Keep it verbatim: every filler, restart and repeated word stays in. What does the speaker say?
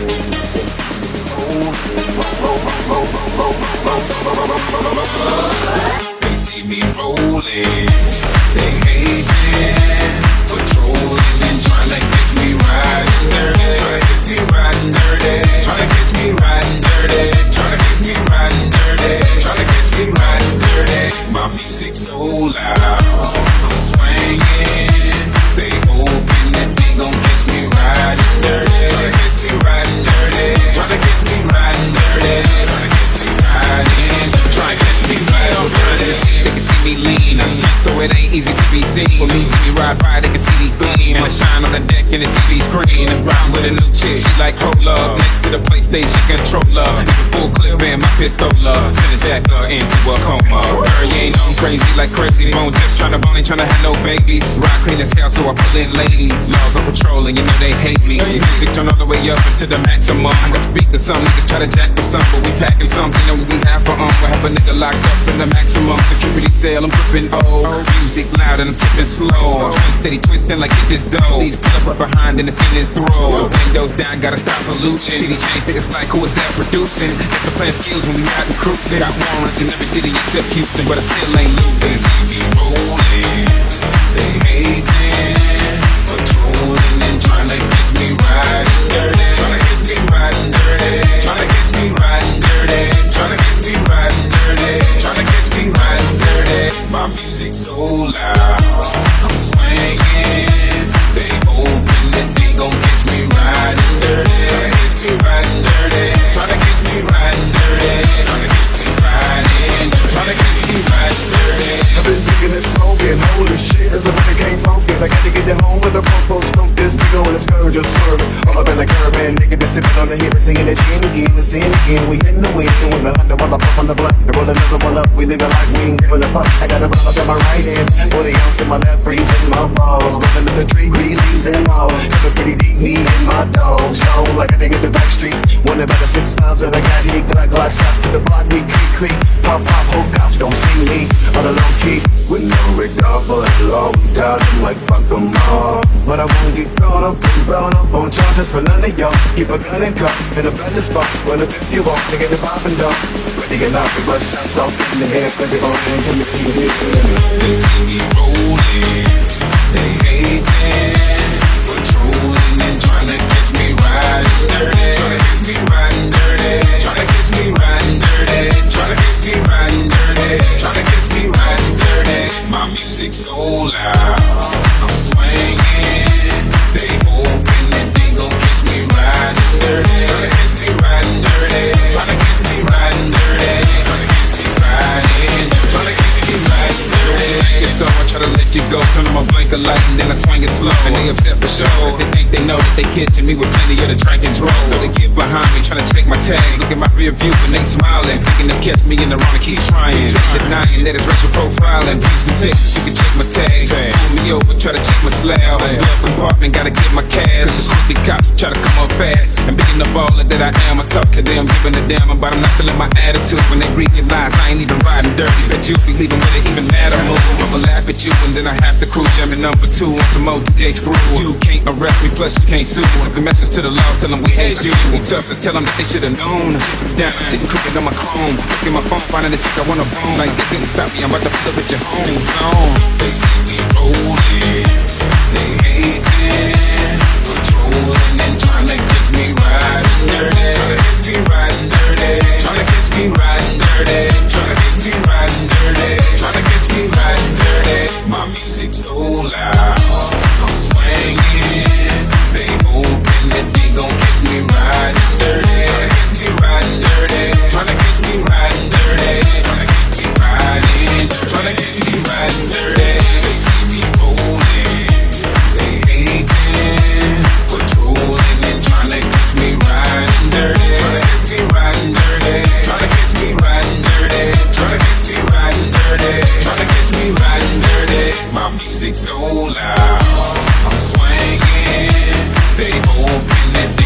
They see me rolling, they hating, patrolling and trying to catch me riding dirty, trying to catch me riding dirty, trying to catch me riding dirty, trying to catch me riding dirty, trying to catch me riding dirty. My music so loud, I'm swinging, they hoping that they gon' catch me riding dirty, trying to catch me riding dirty, trying to catch me riding dirty, trying to catch me riding, trying to catch me riding dirty. They can see me lean, I'm tight, so it ain't easy to be seen. When me see me ride by, they can see me gleam, and I shine on the deck in the T V screen. And ride with a new chick, she like cola, next to the PlayStation controller. It's a full clip and my pistola, send a jacker into a coma. Girl, you ain't on crazy like crazy bone, just tryna bone, ain't tryna have no babies. Ride clean as hell, so I pull in ladies. Laws on patrol, and you know they hate me. Music turn all the way up into the maximum. I got to speak to some niggas try to jack for some, but we packing something that we have for um. We'll have a nigga locked up in the maximum security cell. I'm gripping old music loud and I'm tipping slow. Steady twisting like get this dough. Please pull up right behind and it's in his throat. Windows down, gotta stop pollution. City change niggas like who is that producing? That's the playing skills when we out and cruising. Got warrants in every city except Houston, but I still ain't losing. They see me rolling, they hating, patrolling and trying to catch me riding dirty, trying to catch me riding dirty, trying to catch me riding dirty, trying to catch me riding dirty, trying to catch me riding dirty. My music so loud, I'm swinging, they hoping that they gon' catch me riding dirty, trying to catch me riding dirty, trying to catch me riding dirty, trying to catch me riding, trying to catch me riding dirty. I've been drinking and smoking, holy shit, as I really can't focus. I gotta get it home with a popo smoke, this big ol' scourge, just swerving. All up in the curb, man, nigga been sipping on the hip and singing that chin again, and singing again. We in the wind, doing the hundred while I puff on the blunt. And roll another one up, we nigga like we ain't giving a fuck. I got a bottle up in my right hand, forty ounce in my left, freezing my balls. Rolling up the tree, green leaves and all. Got a pretty deep, me and my dog. Show like I think in the back streets. Wonder about the six pounds that I got here. Got glass shots to the block, we creak, creak. Pop, pop, whole cops don't see me. On the low key, with no regard for the law. We doubt them like fuck them all. But I won't get caught up and brought up on charges for none of y'all. Keep a gun and cup in a blender spot. Run up if you walk, nigga, the poppin' dog. Ready get out, we rush shots off in the head, cause they gon' hang him if you hit him. They see me rolling, they hating, patrolling and trying to catch me riding dirty, trying to catch me riding dirty, trying to catch me riding dirty, trying to catch me riding dirty, trying to catch me riding dirty. My music so loud, I'm swinging, they hoping that they gon' catch me riding dirty, trying to catch me riding dirty, trying to catch me riding dirty, trying to catch me riding, trying to catch me riding dirty. So I try to let you go, turn on my blinker light and then I swing it slow. And they upset for sure, they think they know that they catching me with plenty of the drink and draw. So they get behind me, trying to check my tags. Look at my rear view and they smiling, thinking they catch me in the wrong and keep trying. Denying that it's racial profiling. Views and texts, you can check my tags. Pull me over, try to check my slab. Glove compartment, gotta get my cash. Cause the crooked cops try to come up fast. And being the baller that I am, I talk to them, giving a damn about them, not feeling my attitude. When they realize I ain't even riding dirty, bet you be leaving with it even matter. I'ma laugh at you and then I have to cruise. Jamming number two on some old D J screw. You can't arrest me, plus you can't sue. This is a message to the law, tell them we hate you. We tough, so tell them that they should've known. Down, sitting cooking on my chrome. Look at my phone, finding the chick I wanna bone. Like they couldn't stop me, I'm about to flip at your home zone. They see me rolling, they hating, patrolling and trying to catch me riding dirty, trying to catch me riding dirty, trying to catch me riding dirty, trying to catch me riding dirty, trying to catch me riding dirty. My music so loud, I'm swinging, they hoping that they gon' catch me riding dirty, trying to catch me riding dirty, trying to catch me riding dirty, trying to catch me riding, trying to catch me riding dirty. They see me rolling, they hating, patrolling and trying to catch me riding dirty, trying to catch me riding dirty, trying to catch me riding dirty, trying to catch me riding dirty, trying to catch me riding dirty. My music so loud, I'm swinging, they hoping that they